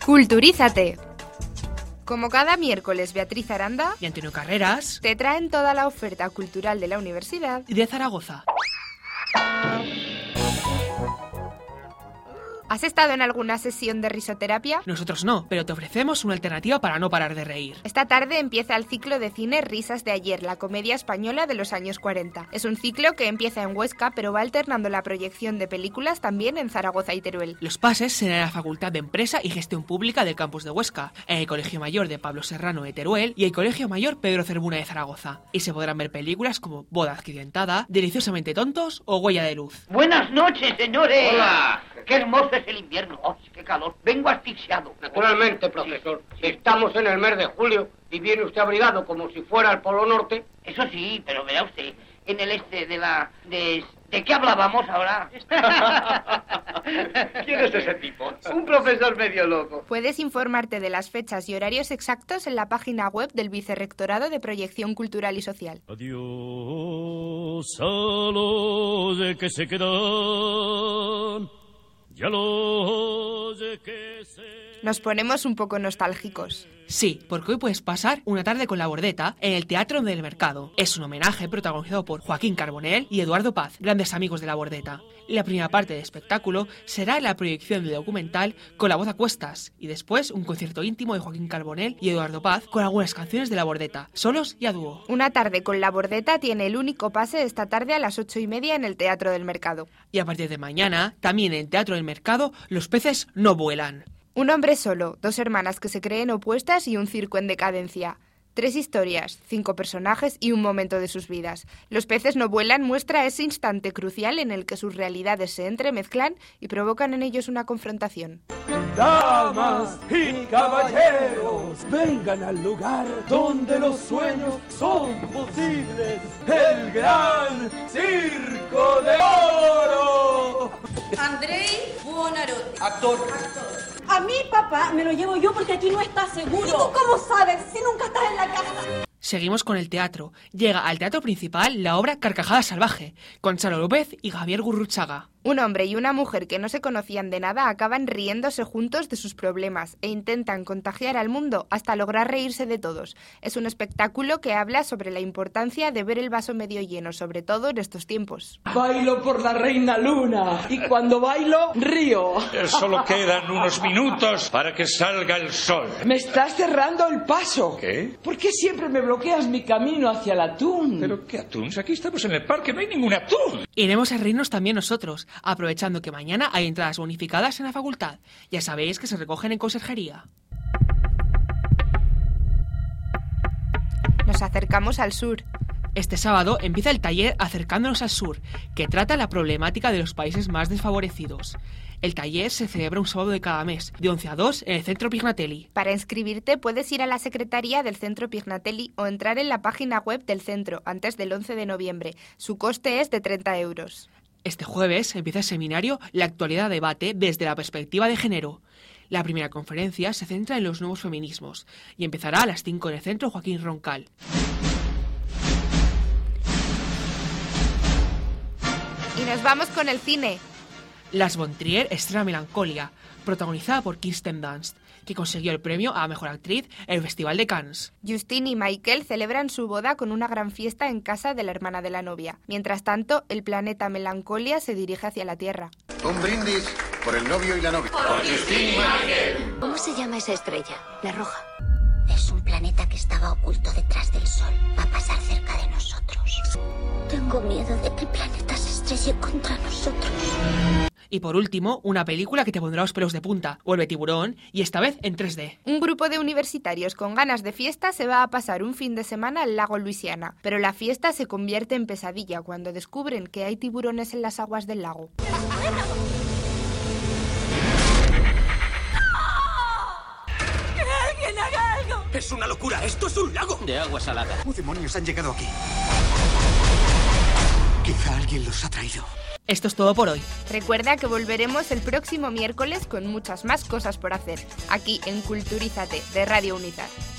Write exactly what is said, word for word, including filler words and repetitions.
Culturízate. Como cada miércoles, Beatriz Aranda y Antonio Carreras te traen toda la oferta cultural de la Universidad de Zaragoza. ¿Has estado en alguna sesión de risoterapia? Nosotros no, pero te ofrecemos una alternativa para no parar de reír. Esta tarde empieza el ciclo de cine Risas de ayer, la comedia española de los años cuarenta. Es un ciclo que empieza en Huesca, pero va alternando la proyección de películas también en Zaragoza y Teruel. Los pases serán en la Facultad de Empresa y Gestión Pública del campus de Huesca, en el Colegio Mayor de Pablo Serrano de Teruel y el Colegio Mayor Pedro Cervuna de Zaragoza. Y se podrán ver películas como Boda accidentada, Deliciosamente tontos o Huella de luz. Buenas noches, señores. Hola. ¡Qué hermoso es el invierno! ¡Oh, qué calor! Vengo asfixiado. Naturalmente, profesor. Si estamos en el mes de julio y viene usted abrigado como si fuera al Polo Norte... Eso sí, pero verá usted, en el este de la... ¿De, ¿de qué hablábamos ahora? ¿Quién es ese tipo? Un profesor medio loco. Puedes informarte de las fechas y horarios exactos en la página web del Vicerrectorado de Proyección Cultural y Social. Adiós a los que se quedan. Ya los que se... Nos ponemos un poco nostálgicos. Sí, porque hoy puedes pasar una tarde con La Bordeta en el Teatro del Mercado. Es un homenaje protagonizado por Joaquín Carbonell y Eduardo Paz, grandes amigos de La Bordeta. La primera parte del espectáculo será la proyección del documental Con la voz a cuestas y después un concierto íntimo de Joaquín Carbonell y Eduardo Paz con algunas canciones de La Bordeta, solos y a dúo. Una tarde con La Bordeta tiene el único pase esta tarde a las ocho y media en el Teatro del Mercado. Y a partir de mañana, también en el Teatro del Mercado, Los peces no vuelan. Un hombre solo, dos hermanas que se creen opuestas y un circo en decadencia. Tres historias, cinco personajes y un momento de sus vidas. Los peces no vuelan muestra ese instante crucial en el que sus realidades se entremezclan y provocan en ellos una confrontación. Damas y caballeros, vengan al lugar donde los sueños son posibles. El gran Circo de Oro. Andrei Buonarroti. Actor. Actor. A mi papá me lo llevo yo porque aquí no está seguro. ¿Y tú cómo sabes si nunca estás en la casa? Seguimos con el teatro. Llega al teatro principal la obra Carcajada Salvaje, con Charo López y Javier Gurruchaga. Un hombre y una mujer que no se conocían de nada acaban riéndose juntos de sus problemas e intentan contagiar al mundo hasta lograr reírse de todos. Es un espectáculo que habla sobre la importancia de ver el vaso medio lleno, sobre todo en estos tiempos. Bailo por la reina luna y cuando bailo, río. Solo quedan unos minutos para que salga el sol. Me estás cerrando el paso. ¿Qué? ¿Por qué siempre me bloqueas mi camino hacia el atún? ¿Pero qué atún? Aquí estamos en el parque, no hay ningún atún. Iremos a reírnos también nosotros, aprovechando que mañana hay entradas bonificadas en la facultad. Ya sabéis que se recogen en conserjería. Nos acercamos al sur. Este sábado empieza el taller Acercándonos al Sur, que trata la problemática de los países más desfavorecidos. El taller se celebra un sábado de cada mes, de once a dos, en el Centro Pignatelli. Para inscribirte puedes ir a la secretaría del Centro Pignatelli o entrar en la página web del centro antes del once de noviembre. Su coste es de treinta euros. Este jueves empieza el seminario La actualidad debate desde la perspectiva de género. La primera conferencia se centra en los nuevos feminismos y empezará a las cinco en el Centro Joaquín Roncal. Y nos vamos con el cine. Lars von Trier estrena Melancolia, protagonizada por Kirsten Dunst, que consiguió el premio a Mejor Actriz en el Festival de Cannes. Justin y Michael celebran su boda con una gran fiesta en casa de la hermana de la novia. Mientras tanto, el planeta Melancolia se dirige hacia la Tierra. Un brindis por el novio y la novia. Por Justin y Michael. ¿Cómo se llama esa estrella? La roja. Es un planeta que estaba oculto detrás del Sol. Va a pasar cerca de nosotros. Tengo miedo de que el planeta se estrelle contra nosotros. Y por último, una película que te pondrá los pelos de punta. Vuelve Tiburón, y esta vez en tres D. Un grupo de universitarios con ganas de fiesta se va a pasar un fin de semana al lago Luisiana. Pero la fiesta se convierte en pesadilla cuando descubren que hay tiburones en las aguas del lago. ¡Que alguien haga algo! ¡Es una locura! ¡Esto es un lago! De agua salada. ¿Cómo demonios han llegado aquí? Quizá alguien los ha traído. Esto es todo por hoy. Recuerda que volveremos el próximo miércoles con muchas más cosas por hacer, aquí en Culturízate, de Radio Unizar.